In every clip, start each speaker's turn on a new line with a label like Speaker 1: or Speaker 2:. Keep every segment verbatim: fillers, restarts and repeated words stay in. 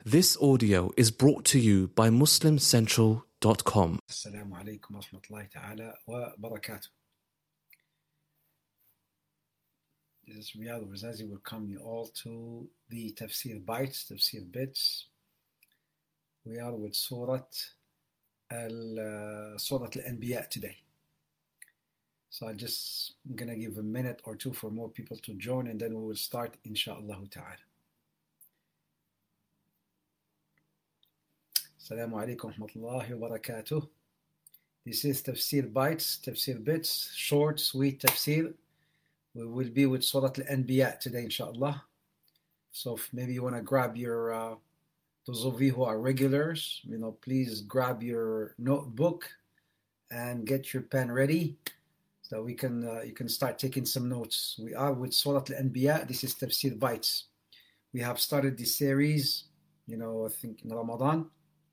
Speaker 1: This audio is brought to you by muslim central dot com.
Speaker 2: Assalamu alaikum wa rahmatullahi ta'ala wa barakatuh. This is Riyadh Razazi. Welcome you all to the Tafsir Bites, Tafsir Bits. We are with Surah Al uh, Surah Al-Anbiya today. So I just I'm gonna give a minute or two for more people to join, and then we will start, inshaAllah ta'ala. Assalamu alaikum wa rahmatullahi wa barakatuh. This is Tafsir Bites, Tafsir Bits, short, sweet tafsir. We will be with Surah Al-Anbiya today, inshallah. So if maybe you want to grab your, uh, those of you who are regulars, you know, please grab your notebook and get your pen ready so we can, uh, you can start taking some notes. We are with Surah Al-Anbiya. This is Tafsir Bites. We have started this series, you know, I think in Ramadan.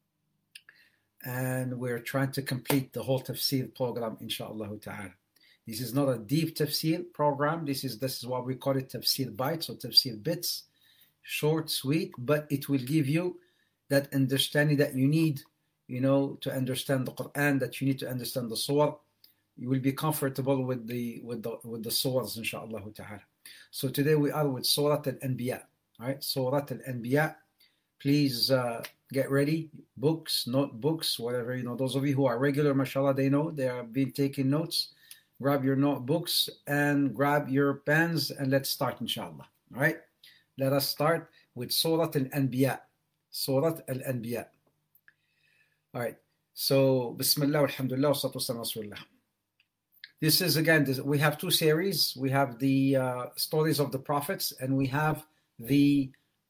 Speaker 2: And we're trying to complete the whole tafsir program, inshaAllah ta'ala. This is not a deep tafsir program. This is this is why we call it tafsir bites or tafsir bits. Short, sweet, but it will give you that understanding that you need, you know, to understand the Quran, that you need to understand the surah. You will be comfortable with the with the with the surahs, inshaAllah ta'ala. So today we are with Surah Al-Anbiya. All right, Surah Al-Anbiya. Please uh, get ready, books, notebooks, whatever, you know, those of you who are regular, mashallah, they know, they have been taking notes. Grab your notebooks and grab your pens and let's start, inshallah. All right, let us start with Surah Al-Anbiya. Surah Al-Anbiya. All right, so Bismillah, alhamdulillah, wa salatu wa salam. This is, again, this, we have two series. We have the uh, stories of the prophets and we have the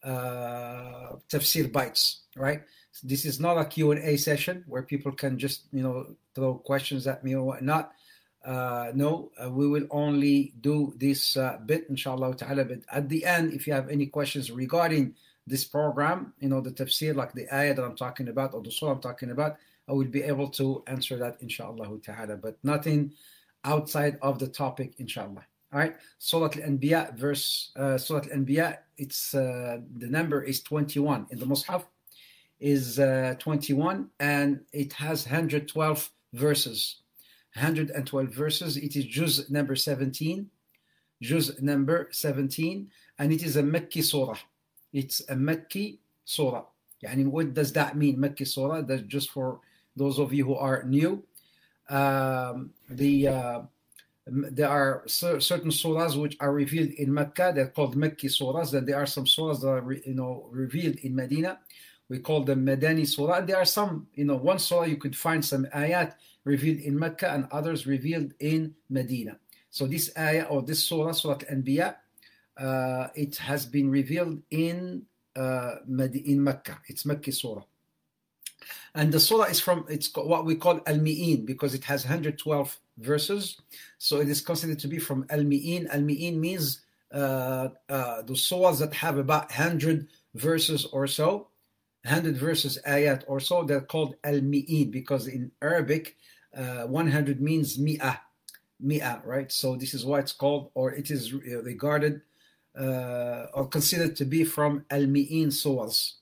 Speaker 2: uh tafsir bites, right? So this is not a Q and A session where people can just, you know, throw questions at me or whatnot. Uh no, uh, we will only do this uh, bit, inshallah ta'ala. But at the end, if you have any questions regarding this program, you know, the tafsir, like the ayah that I'm talking about or the surah I'm talking about, I will be able to answer that, inshallah ta'ala. But nothing outside of the topic, inshallah. All right, Surah Al-Anbiya, verse uh, Surah Al-Anbiya. It's uh, the number is twenty-one in the Mus'haf, is uh, twenty-one, and it has one hundred twelve verses. one hundred twelve verses. It is Juz number seventeen, Juz number seventeen, and it is a Makki surah. It's a Makki surah. Yani, what does that mean, Makki surah? That's just for those of you who are new. Um, the uh, There are certain surahs which are revealed in Mecca. They're called Makki surahs. Then there are some surahs that are, you know, revealed in Medina. We call them Madani surah. And there are some, you know, one surah you could find some ayat revealed in Mecca and others revealed in Medina. So this ayah or this surah, Surah Al-Anbiya, uh, it has been revealed in uh, in Mecca. It's Makki surah. And the surah is from, it's what we call Al-Mi'in because it has one hundred twelve verses. So it is considered to be from Al-Mi'in. Al-Mi'in means uh, uh, the surahs that have about one hundred verses or so, one hundred verses, ayat or so, they're called Al-Mi'in because in Arabic, uh, one hundred means mi'ah, mi'ah, right? So this is why it's called, or it is regarded uh, or considered to be from Al-Mi'in surahs.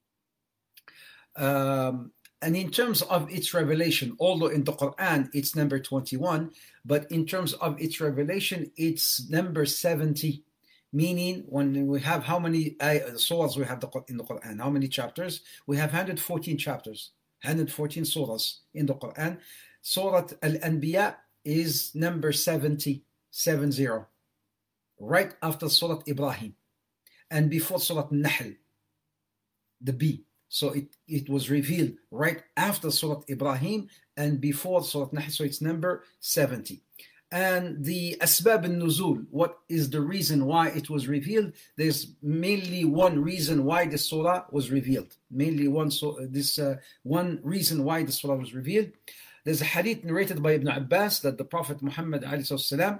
Speaker 2: Um, and in terms of its revelation, although in the Quran it's number twenty-one, but in terms of its revelation it's number seventy, meaning when we have how many uh, surahs we have in the Quran, how many chapters? We have one hundred fourteen chapters, one hundred fourteen surahs in the Quran. Surah Al-Anbiya is number seventy, seven zero, right after Surah Ibrahim and before Surah Nahl, the B. So it, it was revealed right after Surah Ibrahim and before Surah Nahl, so it's number seventy. And the Asbab al-Nuzul, what is the reason why it was revealed? There's mainly one reason why the surah was revealed. Mainly one so this uh, one reason why the surah was revealed. There's a hadith narrated by Ibn Abbas that the Prophet Muhammad alayhi salam,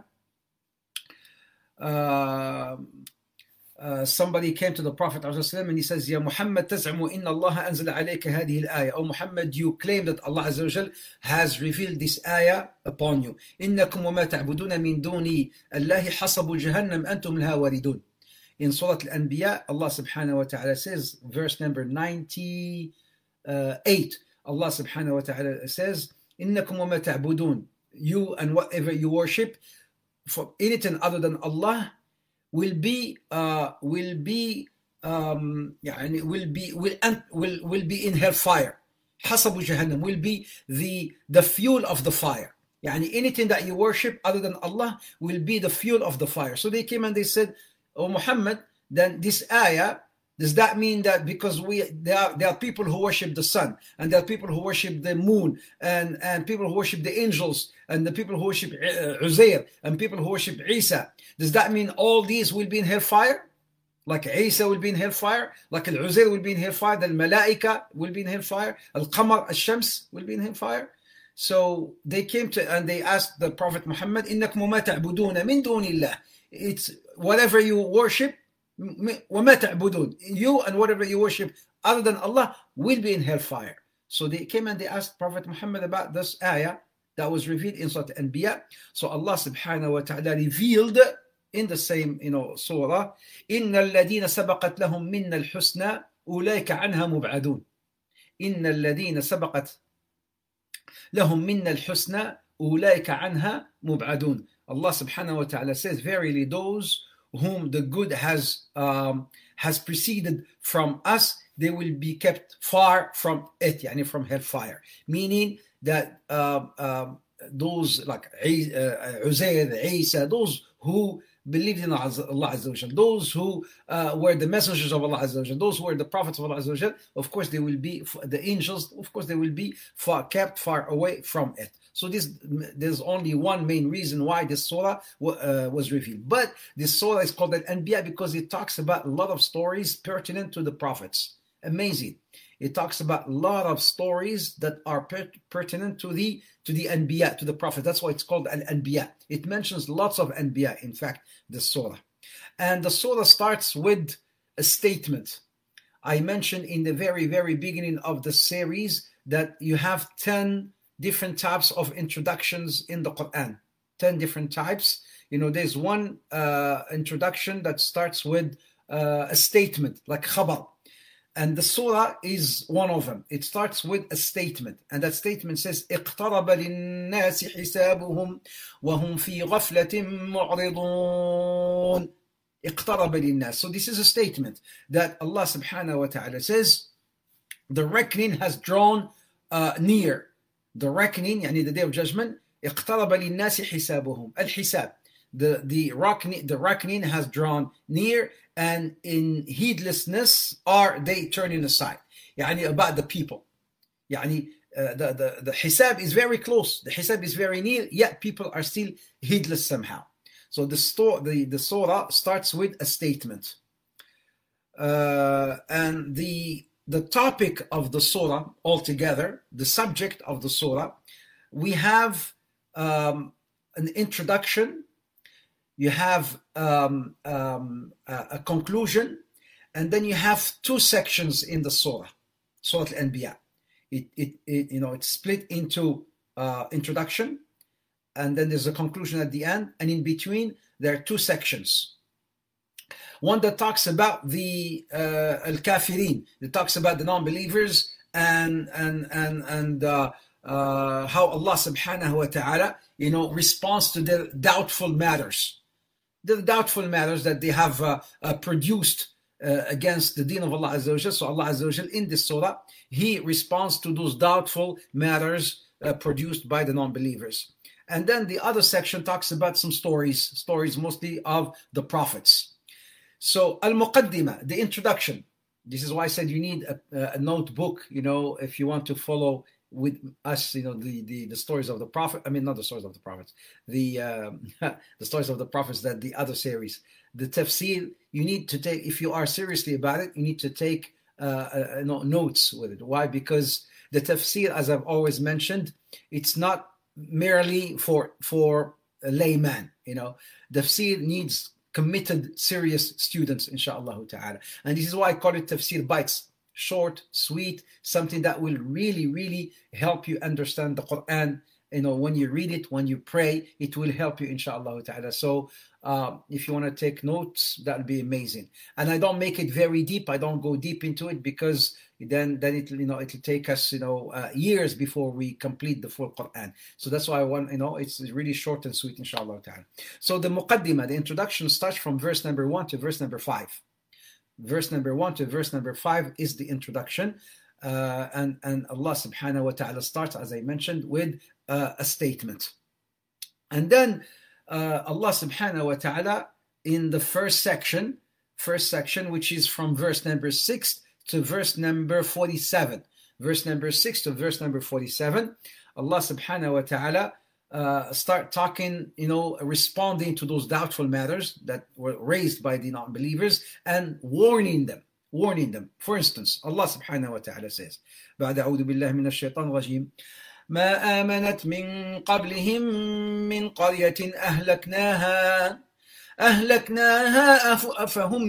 Speaker 2: uh, Uh, somebody came to the Prophet ﷺ and he says, Ya Muhammad, taz'amu inna Allah anzala alayka hadihi al-ayah. Oh Muhammad, you claim that Allah Azza wa Jal has revealed this ayah upon you. Innakum wa ma ta'buduna min duni Allahi hasabu jahannam antum laha waridun. In Surah Al-Anbiya, Allah subhanahu wa ta'ala says, verse number ninety-eight, Allah subhanahu wa ta'ala says, إِنَّكُمْ وَمَا تَعْبُدُونَ, you and whatever you worship for anything other than Allah will be uh, will be um, يعني will be will will will be in hellfire. حسب جهنم will be the the fuel of the fire. يعني anything that you worship other than Allah will be the fuel of the fire. So they came and they said, "Oh Muhammad, then this ayah, does that mean that because we there are, there are people who worship the sun, and there are people who worship the moon, and, and people who worship the angels, and the people who worship Uzair, and people who worship Isa, does that mean all these will be in hellfire? Like Isa will be in hellfire, like Al-Uzair will be in hellfire, the Malaika will be in hellfire, Al-Qamar, Al-Shams will be in hellfire?" So they came to and they asked the Prophet Muhammad, إِنَّكُمْ وَمَا تَعْبُدُونَ مِن دُونِ اللَّهِ, it's whatever you worship, وَمَا تَعْبُدُونَ, you and whatever you worship other than Allah will be in hellfire. So they came and they asked Prophet Muhammad about this ayah that was revealed in Surah Al-Anbiya. So Allah subhanahu wa ta'ala revealed in the same, you know, surah, إِنَّ الَّذِينَ سَبَقَتْ لَهُم مِنَّ الْحُسْنَى أُولَٰئِكَ عَنْهَا مُبْعَدُونَ. إِنَّ الَّذِينَ سَبَقَتْ لهم منا الحسنى أولئك عنها مبعدون. Allah subhanahu wa ta'ala says, verily those whom the good has um, has preceded from us, they will be kept far from it, يعني from hellfire. Meaning that uh, um, those like uh, Uzair, Isa, those who believed in Allah Azza wa Jal, those who uh, were the messengers of Allah Azza wa Jal, those who were the prophets of Allah Azza wa Jal, of course they will be, the angels, of course they will be far, kept far away from it. So this, there's only one main reason why this surah uh, was revealed. But this surah is called Al-Anbiya because it talks about a lot of stories pertinent to the prophets. Amazing. It talks about a lot of stories that are per- pertinent to the to the Anbiya, to the Prophet. That's why it's called Al-Anbiya. It mentions lots of Anbiya, in fact, the surah. And the surah starts with a statement. I mentioned in the very, very beginning of the series that you have ten different types of introductions in the Quran. ten different types. You know, there's one uh, introduction that starts with uh, a statement, like khabar. And the surah is one of them. It starts with a statement. And that statement says, اقترب للناس حسابهم وهم في غفلة معرضون. اقترب للناس. So this is a statement that Allah subhanahu wa ta'ala says, the reckoning has drawn uh, near. The reckoning, يعني the day of judgment, اقترب للناس حسابهم. الحساب. The, the, reckoning, the reckoning has drawn near, and in heedlessness are they turning aside. يعني about the people. يعني uh, the, the, the hisab is very close. The hisab is very near, yet people are still heedless somehow. So the, sto- the, the surah starts with a statement. Uh, and the, the topic of the surah altogether, the subject of the surah, we have um, an introduction, you have um, um, a, a conclusion, and then you have two sections in the surah, Surah Al-Anbiya. It, it, it, you know, it's split into uh, introduction, and then there's a conclusion at the end, and in between there are two sections. One that talks about the uh, al-kafirin, that talks about the non-believers, and and and and uh, uh, how Allah subhanahu wa ta'ala, you know, responds to their doubtful matters. The doubtful matters that they have uh, uh, produced uh, against the deen of Allah Azza wa Jal. So Allah Azza wa Jal in this surah, He responds to those doubtful matters uh, produced by the non-believers. And then the other section talks about some stories, stories mostly of the prophets. So Al-Muqaddimah, the introduction. This is why I said you need a, a notebook, you know, if you want to follow with us, you know, the, the, the stories of the prophet. I mean, not the stories of the prophets, the um, the stories of the prophets, that the other series. The tafsir, you need to take, if you are seriously about it, you need to take uh, uh, notes with it. Why? Because the tafsir, as I've always mentioned, it's not merely for, for a layman, you know. Tafsir needs committed, serious students, inshallah ta'ala. And this is why I call it tafsir bites. Short, sweet, something that will really, really help you understand the Quran you know, when you read it, when you pray, it will help you, inshallah ta'ala. So uh, if you want to take notes, that would be amazing. And I don't make it very deep. I don't go deep into it, because then then it you know it'll take us you know uh, years before we complete the full Quran. So that's why I want you know it's really short and sweet, inshallah ta'ala. So the muqaddimah, the introduction, starts from verse number one to verse number five. Verse number one to verse number five is the introduction. Uh, and, and Allah subhanahu wa ta'ala starts, as I mentioned, with uh, a statement. And then uh, Allah subhanahu wa ta'ala, in the first section, first section, which is from verse number six to verse number forty-seven. Verse number six to verse number forty-seven, Allah subhanahu wa ta'ala uh, start talking, you know, responding to those doubtful matters that were raised by the non-believers and warning them. warning them. For instance, Allah subhanahu wa ta'ala says, بعد أعوذ بالله من الشيطان الرجيم ما آمنت من قبلهم من قرية أهلكناها أهلكناها أفهم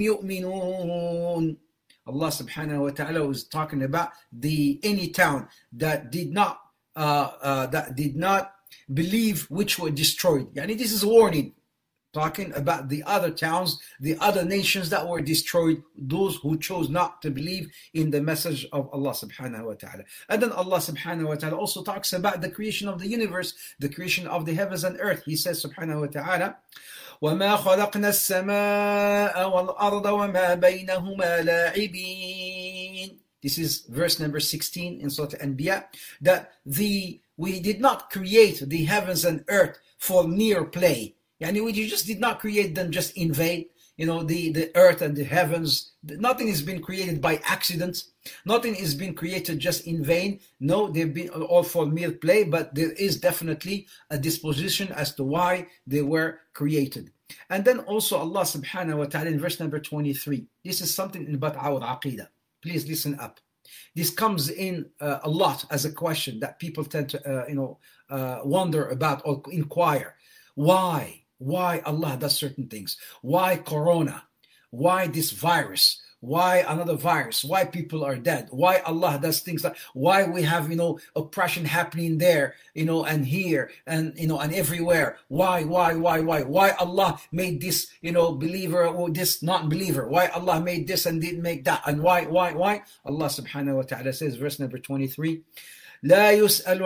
Speaker 2: يؤمنون. Allah subhanahu wa ta'ala was talking about the any town that did not uh, uh, that did not believe, which were destroyed. Yani this is a warning. Talking about the other towns, the other nations that were destroyed, those who chose not to believe in the message of Allah subhanahu wa ta'ala. And then Allah subhanahu wa ta'ala also talks about the creation of the universe, the creation of the heavens and earth. He says subhanahu wa ta'ala, وَمَا خَلَقْنَا السَّمَاءَ وَالْأَرْضَ وَمَا بَيْنَهُمَا لَاعِبِينَ. This is verse number sixteen in Surah Al-Anbiya, that the we did not create the heavens and earth for mere play. Yani we just did not create them just in vain. You know, the, the earth and the heavens, nothing has been created by accident. Nothing has been created just in vain. No, they've been all for mere play, but there is definitely a disposition as to why they were created. And then also Allah subhanahu wa ta'ala in verse number twenty-three. This is something about our aqidah. Please listen up. This comes in uh, a lot as a question that people tend to, uh, you know, uh, wonder about or inquire. Why? Why Allah does certain things? Why Corona? Why this virus? Why another virus? Why people are dead? Why Allah does things like, why we have, you know, oppression happening there, you know, and here and, you know, and everywhere. Why, why, why, why? Why Allah made this, you know, believer or this non-believer? Why Allah made this and didn't make that? And why, why, why? Allah subhanahu wa ta'ala says, verse number twenty-three, لا يسأل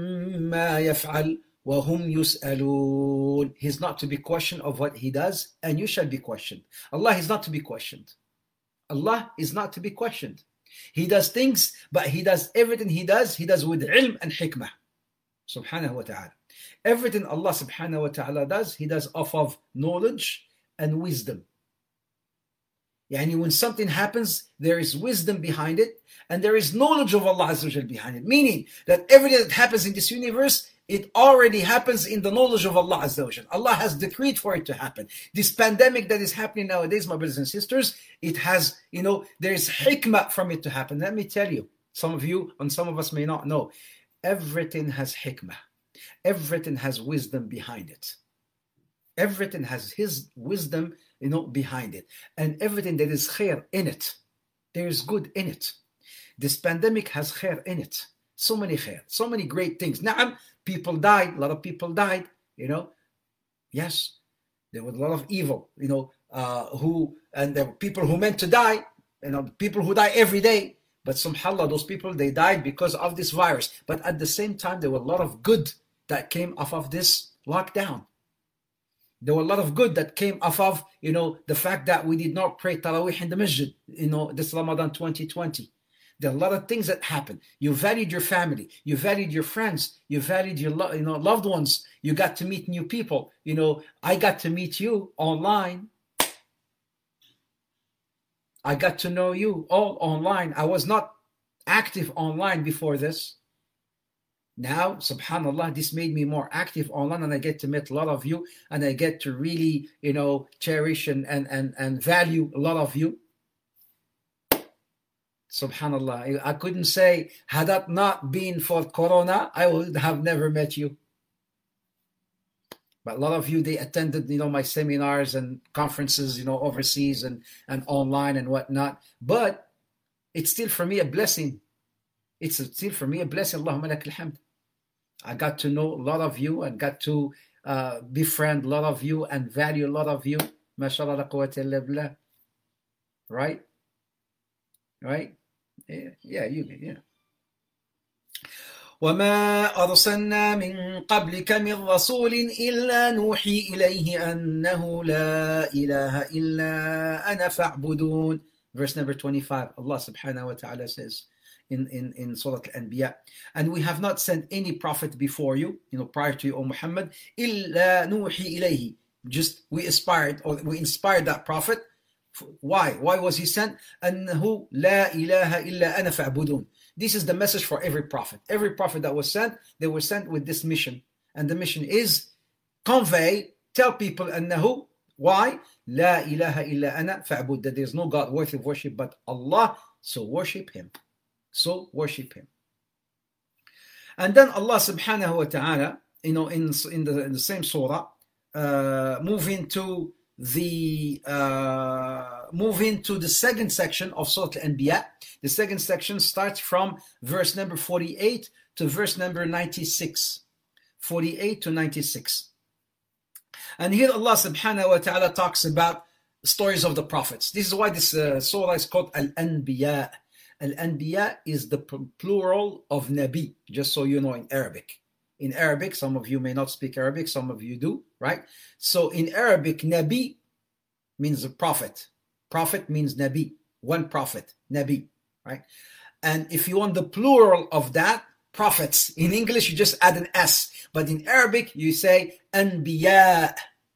Speaker 2: عما يفعل وَهُمْ يُسْأَلُونَ. He's not to be questioned of what he does, and you shall be questioned. Allah is not to be questioned. Allah is not to be questioned. He does things, but he does everything he does, he does with ilm and hikmah. Subhanahu wa ta'ala. Everything Allah subhanahu wa ta'ala does, he does off of knowledge and wisdom. Yani when something happens, there is wisdom behind it, and there is knowledge of Allah Azza wa Jal behind it. Meaning that everything that happens in this universe, it already happens in the knowledge of Allah Azza wa Jal. Allah has decreed for it to happen. This pandemic that is happening nowadays, my brothers and sisters, it has, you know, there is hikmah from it to happen. Let me tell you, some of you and some of us may not know, everything has hikmah. Everything has wisdom behind it. Everything has His wisdom, you know, behind it. And everything that is khair in it, there is good in it. This pandemic has khair in it. So many khair, so many great things. Now, people died, a lot of people died, you know. Yes, there was a lot of evil, you know, uh, who, and there were people who meant to die, you know, people who die every day. But subhanAllah, those people, they died because of this virus. But at the same time, there were a lot of good that came off of this lockdown. There were a lot of good that came off of, you know, the fact that we did not pray Taraweeh in the masjid, you know, this Ramadan twenty twenty. There are a lot of things that happen. You valued your family. You valued your friends. You valued your lo- you know, loved ones. You got to meet new people. You know, I got to meet you online. I got to know you all online. I was not active online before this. Now, subhanAllah, this made me more active online, and I get to meet a lot of you, and I get to really, you know, cherish and, and, and, and value a lot of you. Subhanallah, I couldn't say, had that not been for Corona, I would have never met you. But a lot of you, they attended, you know, my seminars and conferences, you know, overseas and, and online and whatnot. But it's still for me a blessing. It's still for me a blessing. Allahumma lakal hamd. I got to know a lot of you and got to uh, befriend a lot of you and value a lot of you. MashaAllah, la quwwata illa billah. Right? Right? Yeah, yeah, you did, yeah. وما أرسلنا من قبلك من رسول إلا نوحي إليه أنه لا إله إلا أنا فاعبدون. Verse number twenty-five, Allah subhanahu wa ta'ala says in, in, in Surah Al-Anbiya, and we have not sent any prophet before you, you know, prior to you, O Muhammad, إلا نوحي إليه. Just we aspired, or we inspired that prophet. Why? Why was he sent? أنه لا إله إلا أنا فاعبدون. This is the message for every prophet. Every prophet that was sent, they were sent with this mission. And the mission is convey, tell people, أنه, why? لا إله إلا أنا فاعبد. That there is no God worthy of worship but Allah, so worship Him. So worship Him. And then Allah subhanahu wa ta'ala, you know, in, in, the, in the same surah, uh, move into the uh, move into the second section of Surah Al-Anbiya. The second section starts from verse number forty-eight to verse number ninety-six. forty-eight to ninety-six. And here Allah subhanahu wa ta'ala talks about stories of the prophets. This is why this uh, surah is called Al-Anbiya. Al-Anbiya is the plural of Nabi, just so you know in Arabic. In Arabic, some of you may not speak Arabic, some of you do, right? So in Arabic, Nabi means a prophet. Prophet means Nabi, one prophet, Nabi, right? And if you want the plural of that, prophets, in English you just add an S, but in Arabic you say Anbiya,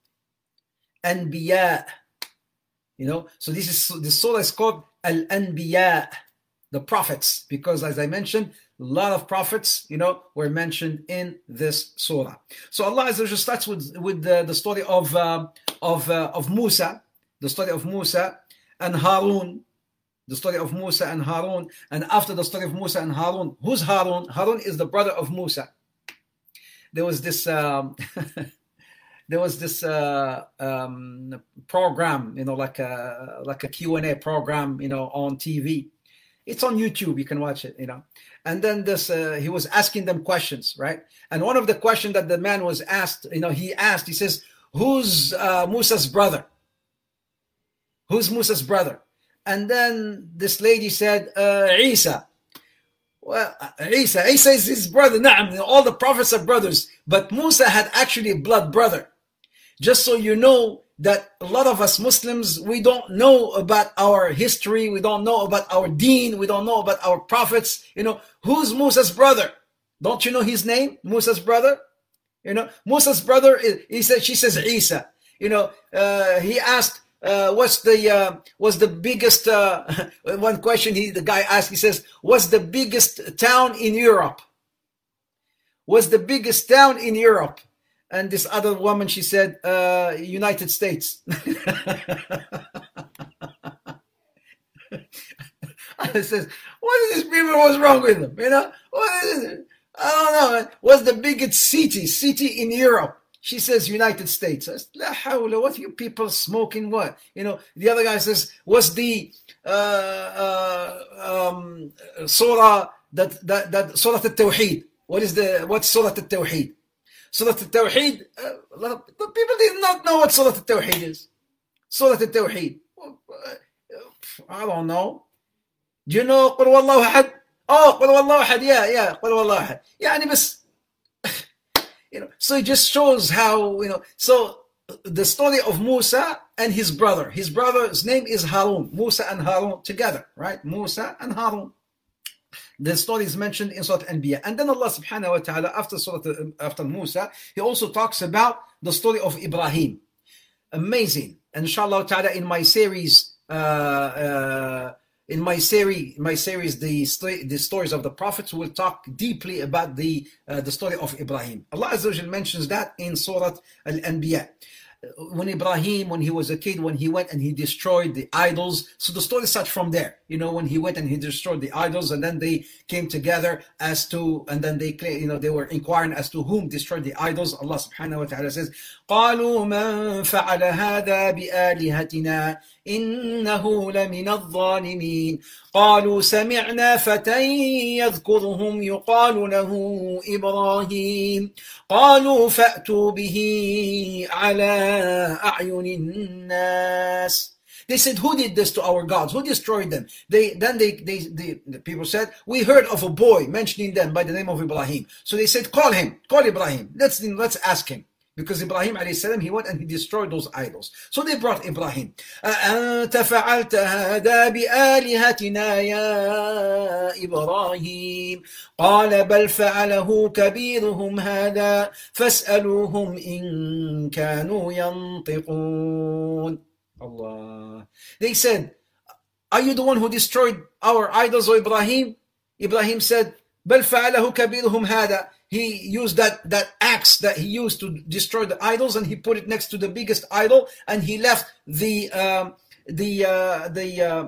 Speaker 2: Anbiya, you know? So this is, the surah is called Al-Anbiya, the prophets, because as I mentioned, a lot of prophets, you know, were mentioned in this surah. So Allah Azza wa Jalla starts with with the, the story of uh, of uh, of Musa, the story of Musa and Harun, the story of Musa and Harun. And after the story of Musa and Harun, who's Harun? Harun is the brother of Musa. There was this um, there was this uh, um, program, you know, like a like a Q and A program, you know, on T V. It's on YouTube. You can watch it, you know. And then this, uh, he was asking them questions, right? And one of the questions that the man was asked, you know, he asked, he says, who's uh, Musa's brother? Who's Musa's brother? And then this lady said, uh, Isa. Well, Isa, Isa is his brother. Naam, all the prophets are brothers. But Musa had actually a blood brother. Just so you know that a lot of us Muslims, we don't know about our history. We don't know about our deen. We don't know about our prophets. You know, who's Musa's brother? Don't you know his name? Musa's brother? You know, Musa's brother, he said, she says Isa. You know, uh, he asked, uh, what's the, uh, what's the biggest, uh, one question he, the guy asked, he says, what's the biggest town in Europe? What's the biggest town in Europe? And this other woman, she said, uh, United States. I says, what is this people? What's wrong with them? You know, what is it? I don't know. What's the biggest city, city in Europe? She says United States. I said, La hawla, what are you people smoking? What? You know, the other guy says, what's the uh, uh, um, surah that, that, that, Surah Al-Tawheed? What is the, what's Surah Al-Tawheed? Surah Al-Tawheed, uh, a lot of people did not know what Surah Al-Tawheed is. Surah Al-Tawheed. I don't know. Do you know قل والله أحد? Oh, قل والله أحد. Yeah, yeah, قل والله أحد. يعني بس, you know, so it just shows how, you know, so the story of Musa and his brother. His brother's name is Harun. Musa and Harun together, right? Musa and Harun. The story is mentioned in Surah Al-Anbiya. And then Allah subhanahu wa ta'ala, after Surah, after Musa, He also talks about the story of Ibrahim. Amazing. And inshallah ta'ala, in my series, uh, uh, in my series, my series, the story, the stories of the prophets, will talk deeply about the uh, the story of Ibrahim. Allah Azza wa Jal mentions that in Surah Al-Anbiya. When Ibrahim, when he was a kid, when he went and he destroyed the idols. So the story starts from there. You know, when he went and he destroyed the idols, and then they came together as to, and then they, you know, they were inquiring as to whom destroyed the idols. Allah subhanahu wa ta'ala says, قَالُوا مَنْ فَعَلَ هَذَا بِآلِهَتِنَا إنه لمن الظالمين قالوا سمعنا فتى يذكرهم يقال له إبراهيم قالوا فأتوا به على أعين الناس. They said, who did this to our gods? Who destroyed them? They Then they, they, they, the people said, we heard of a boy mentioning them by the name of Ibrahim. So they said, call him, call Ibrahim. Let's, let's ask him. Because Ibrahim alayhi salam, he went and he destroyed those idols. So they brought Ibrahim. أَأَنْتَ فَعَلْتَ هَذَا بِآلِهَتِنَا يَا إِبْرَاهِيمُ قَالَ بَلْ فَعَلَهُ كَبِيرُهُمْ هَذَا فَاسْأَلُوهُمْ إِن كَانُوا يَنْطِقُونَ. Allah. They said, are you the one who destroyed our idols, O Ibrahim? Ibrahim said, بَلْ فَعَلَهُ كَبِيرُهُمْ هَذَا. He used that, that axe that he used to destroy the idols, and he put it next to the biggest idol, and he left the um, the uh, the uh,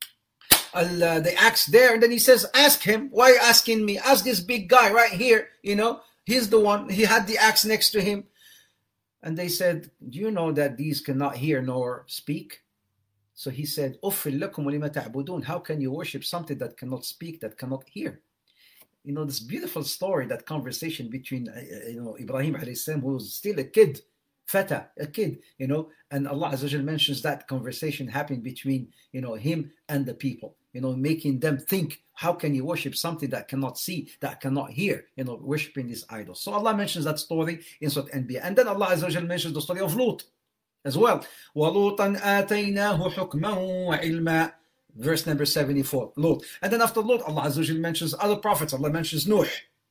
Speaker 2: uh, the axe there. And then he says, ask him. Why are you asking me? Ask this big guy right here. You know, he's the one. He had the axe next to him. And they said, do you know that these cannot hear nor speak? So he said, أُفٍّ لَكُمْ وَلِمَ تَعْبُدُونَ. How can you worship something that cannot speak, that cannot hear? You know, this beautiful story, that conversation between, uh, you know, Ibrahim alayhi salam, who was still a kid, fata, a kid, you know, and Allah Azza wa Jal mentions that conversation happening between, you know, him and the people, you know, making them think, how can you worship something that cannot see, that cannot hear, you know, worshiping these idols. So Allah mentions that story in Surah Anbiya. And then Allah Azza wa Jal mentions the story of Lut as well. وَلُوطًا آتَيْنَاهُ حُكْمًا وَعِلْمًا. Verse number seventy-four, Lut. And then after Lut, Allah Azza wa Jal mentions other prophets. Allah mentions Nuh.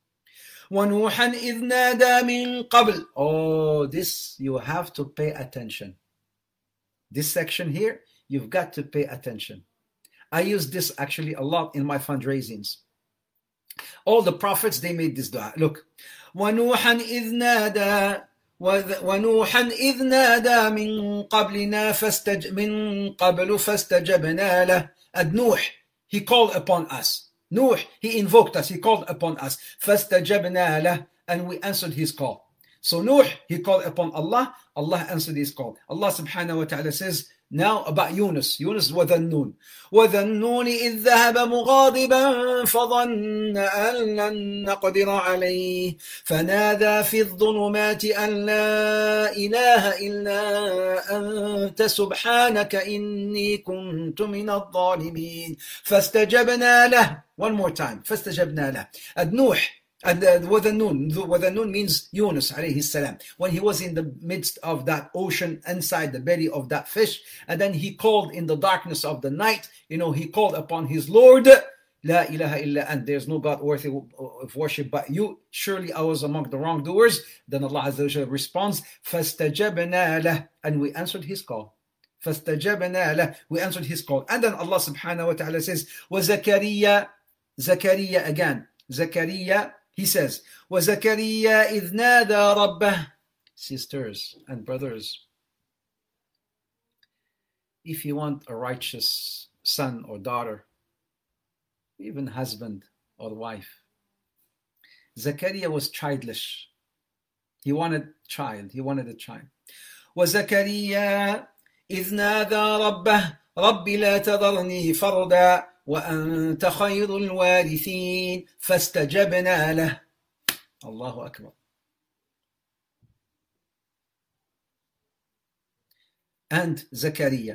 Speaker 2: وَنُوحًا إِذْ نَادَى مِن قَبْلِ. Oh, this, you have to pay attention. This section here, you've got to pay attention. I use this actually a lot in my fundraisings. All the prophets, they made this dua. Look. وَنُوحًا إِذْ نَادَى ونوحا إذ نادى من قبلنا فاستج من قبل فاستجبنا له. And Nuh, he called upon us. Nuh, he invoked us, he called upon us. فاستجبنا له, and we answered his call. So Nuh, he called upon Allah, Allah answered his call. Allah subhanahu wa ta'ala says now about Yunus. Yunus وذا النون وذا النون إذ ذهب مغاضبا فظن أن لن نقدر عليه فنادى في الظلمات أن لا إله إلا أنت سبحانك إني كنت من الظالمين فاستجبنا له. One more time. فاستجبنا له. And Nuh, and uh, وَذَنُّونَ وَذَنُّونَ means Yunus alayhi salam, when he was in the midst of that ocean, inside the belly of that fish, and then he called in the darkness of the night, you know, he called upon his Lord, La ilaha illa ant, there's no God worthy of worship but you, surely I was among the wrongdoers. Then Allah Azza wa Jalla responds, فَاسْتَجَبْنَا لَهُ, and we answered his call. فَاسْتَجَبْنَا لَهُ, we answered his call. And then Allah subhanahu wa ta'ala says, وَزَكَرِيَّا, Zakaria again, Zakaria, he says, وَزَكَرِيَّا إِذْ نَادَى رَبَّهُ. Sisters and brothers, if you want a righteous son or daughter, even husband or wife, Zakaria was childless. He wanted child. He wanted a child. وَزَكَرِيَّا إِذْ نَادَى رَبَّهُ رَبِّ لَا تَذَرْنِي فَرْدًا وأنت خير الوارثين فاستجبنا له. Allahu Akbar. And Zakaria.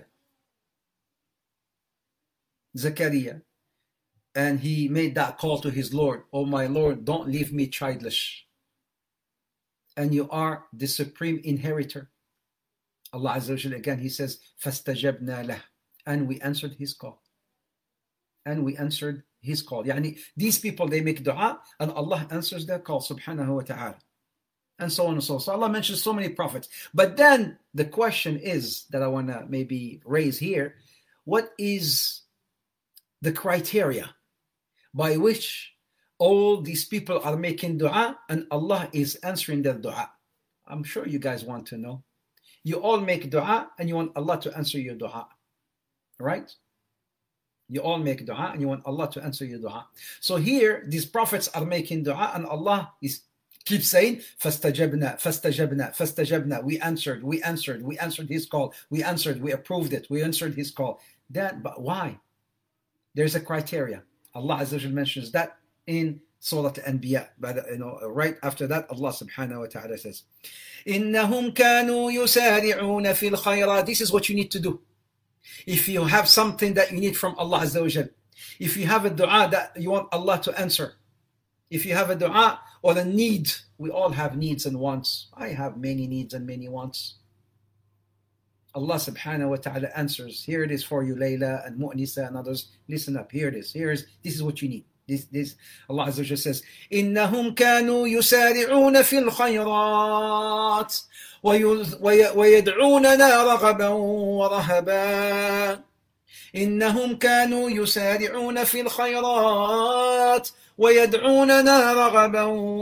Speaker 2: Zakaria. And he made that call to his Lord. Oh my Lord, don't leave me childless. And you are the supreme inheritor. Allah Azza wa Jalla again, he says, فاستجبنا له. And we answered his call. And we answered his call. Yani, these people, they make dua and Allah answers their call, subhanahu wa ta'ala. And so on and so on. So Allah mentions so many prophets. But then the question is that I want to maybe raise here, what is the criteria by which all these people are making dua and Allah is answering their dua? I'm sure you guys want to know. You all make dua and you want Allah to answer your dua. Right? You all make dua and you want Allah to answer your dua. So here, these prophets are making dua and Allah is Keep saying, فَاسْتَجَبْنَا, فَاسْتَجَبْنَا, فَاسْتَجَبْنَا. We answered, we answered, we answered his call. We answered, we approved it. We answered his call. That, but why? There's a criteria. Allah Azza wa Jal mentions that in Surah Al-Anbiya. But, you know, right after that, Allah subhanahu wa ta'ala says, إِنَّهُمْ كَانُوا يُسَارِعُونَ فِي الْخَيْرَاتِ. This is what you need to do. If you have something that you need from Allah Azza wa Jal, if you have a dua that you want Allah to answer, if you have a dua or a need, we all have needs and wants. I have many needs and many wants. Allah subhanahu wa ta'ala answers. Here it is for you, Layla and Mu'nisa and others. Listen up. Here it is. Here is this is what you need. This this Allah Azza wa Jalla says, إِنَّهُمْ كَانُوا يُسَارِعُونَ فِي الْخَيْرَاتِ وَيَدْعُونَنَا رَغَبًا وَرَهَبًا. إِنَّهُمْ كَانُوا يُسَارِعُونَ فِي الْخَيْرَاتِ وَيَدْعُونَنَا رَغَبًا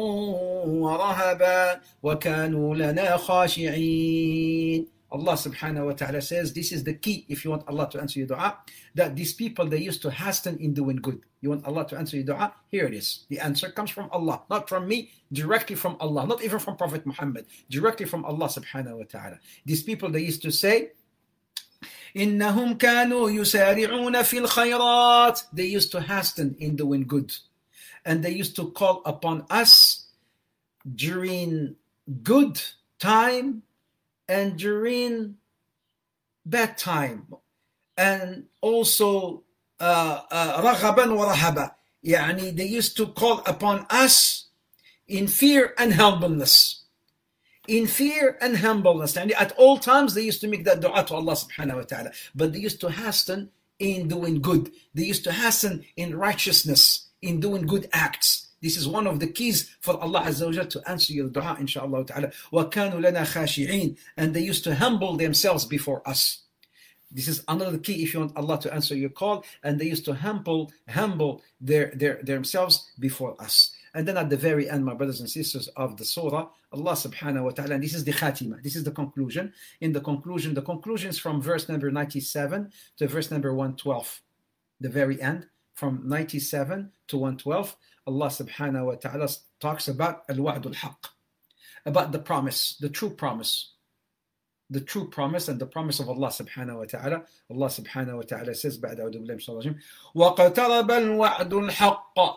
Speaker 2: وَرَهَبًا وَكَانُوا لَنَا خَاشِعِينَ. Allah subhanahu wa ta'ala says, this is the key if you want Allah to answer your dua, that these people, they used to hasten in doing good. You want Allah to answer your dua? Here it is. The answer comes from Allah, not from me, directly from Allah, not even from Prophet Muhammad, directly from Allah subhanahu wa ta'ala. These people, they used to say, إِنَّهُمْ كَانُوا يُسَارِعُونَ فِي الْخَيْرَاتِ. They used to hasten in doing good. And they used to call upon us during good time and during bad time, and also رغبا ورهبا. يعني they used to call upon us in fear and humbleness. In fear and humbleness. And at all times they used to make that dua to Allah subhanahu wa ta'ala. But they used to hasten in doing good. They used to hasten in righteousness, in doing good acts. This is one of the keys for Allah Azza wa Jal to answer your dua, inshaAllah ta'ala. وَكَانُوا لَنَا خَاشِعِينَ. And they used to humble themselves before us. This is another key if you want Allah to answer your call. And they used to humble, humble their, their, themselves before us. And then at the very end, my brothers and sisters of the surah, Allah subhanahu wa ta'ala, and this is the khatima, this is the conclusion. In the conclusion, the conclusion is from verse number ninety-seven to verse number one twelve. The very end, from ninety-seven to one twelve. Allah subhanahu wa ta'ala talks about al-wa'd al-haq, about the promise, the true promise, the true promise and the promise of Allah subhanahu wa ta'ala. Allah subhanahu wa ta'ala says, بعد أعوذ بالله من الشيطان الرجيم, وَقَتَرَبَ الْوَعْدُ الْحَقَّ.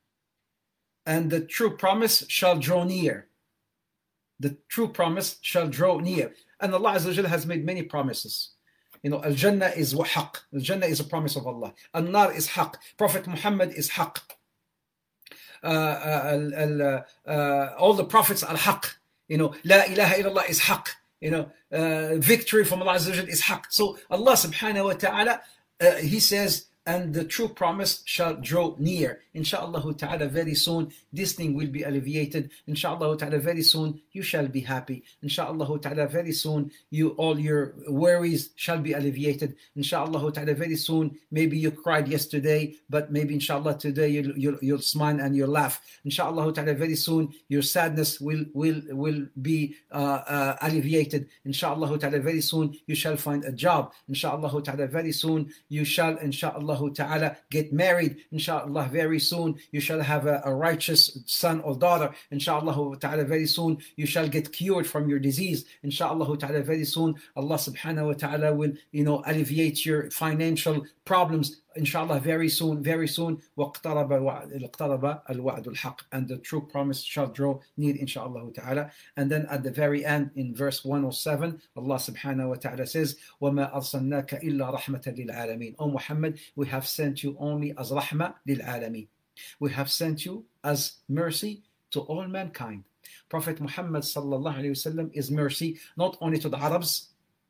Speaker 2: And the true promise shall draw near. The true promise shall draw near. And Allah Azza wa Jalla has made many promises. You know, Al-Jannah is haq. Al-Jannah is a promise of Allah. Al-Nar is haq. Prophet Muhammad is haq. Uh, uh, uh, uh, all the prophets are haq. You know, La ilaha illallah is haq. You know, uh, victory from Allah Azza wa Jalla is haq. So Allah subhanahu wa ta'ala, uh, He says, and the true promise shall draw near. Insha'Allah ta'ala, very soon this thing will be alleviated. Insha'Allah ta'ala, very soon you shall be happy. Insha'Allah ta'ala, very soon you all your worries shall be alleviated. Insha'Allah ta'ala, very soon maybe you cried yesterday, but maybe insha'Allah today you'll, you'll, you'll smile and you'll laugh. Insha'Allah ta'ala, very soon your sadness will will will be uh, uh, alleviated. Insha'Allah ta'ala, very soon you shall find a job. Insha'Allah ta'ala, very soon you shall insha'Allah ta'ala get married. Insha'Allah, very soon you shall have a, a righteous son or daughter. Insha'Allah ta'ala, very soon you shall get cured from your disease. Insha'Allah ta'ala, very soon Allah subhanahu wa ta'ala will, you know, alleviate your financial problems. Inshallah, very soon, very soon, وَاقْتَرَبَ الْوَعْدُ الْحَقِّ. And the true promise shall draw near, inshallah ta'ala. And then at the very end, in verse one oh seven, Allah subhanahu wa ta'ala says, وَمَا أَرْسَلْنَاكَ إِلَّا رَحْمَةً لِلْعَالَمِينَ. O Muhammad, we have sent you only as rahmah lil-alamin. We have sent you as mercy to all mankind. Prophet Muhammad sallallahu alayhi wa sallam is mercy not only to the Arabs,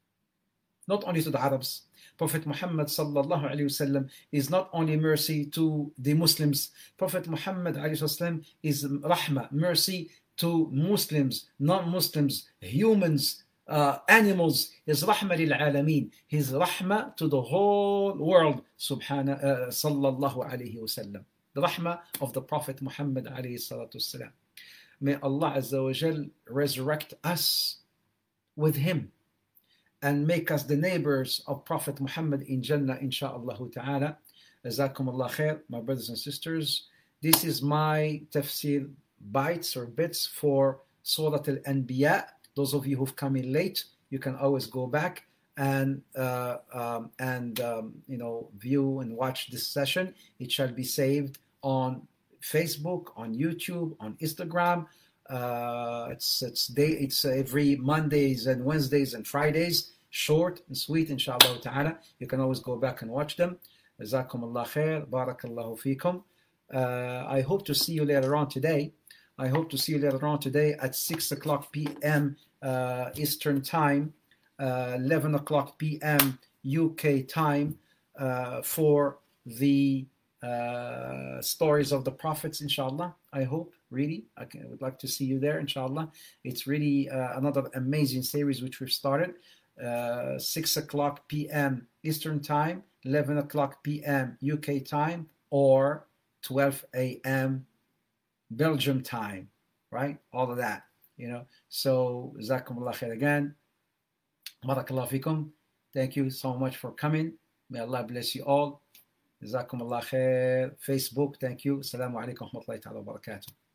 Speaker 2: not only to the Arabs. Prophet Muhammad sallallahu alayhi wasallam is not only mercy to the Muslims. Prophet Muhammad alayhi wasallam is rahmah, mercy to Muslims, non-Muslims, humans, uh, animals. His rahmah lil alameen. His rahmah to the whole world. Subhana uh, sallallahu alayhi wasallam. The rahmah of the Prophet Muhammad alayhi salatu wasalam. May Allah Azza wa Jal resurrect us with him and make us the neighbors of Prophet Muhammad in Jannah, insha'Allah ta'ala. Jazakum Allah khair, my brothers and sisters. This is my tafsir bites or bits for Surah Al-Anbiya. Those of you who've come in late, you can always go back and uh, um, and um, you know view and watch this session. It shall be saved on Facebook, on YouTube, on Instagram. Uh, it's it's day it's every Mondays and Wednesdays and Fridays, short and sweet, inshallah ta'ala. You can always go back and watch them. Jazakum Allah khair, barakallahu fikum. Uh, I hope to see you later on today. I hope to see you later on today at six o'clock p.m. Uh, Eastern Time, uh, eleven o'clock p.m. U K time uh, for the uh, stories of the prophets, inshallah. I hope, really. I, can, I would like to see you there, inshallah. It's really uh, another amazing series which we've started. Uh, six o'clock p.m. Eastern Time, eleven o'clock p.m. U K time, or twelve a.m. Belgium time, right? All of that, you know. So, Jazakumullah khair again. Barakallahu fikum. Thank you so much for coming. May Allah bless you all. Jazakumullah khair. Facebook, thank you. Assalamu alaikum wa rahmatullahi wa barakatuh.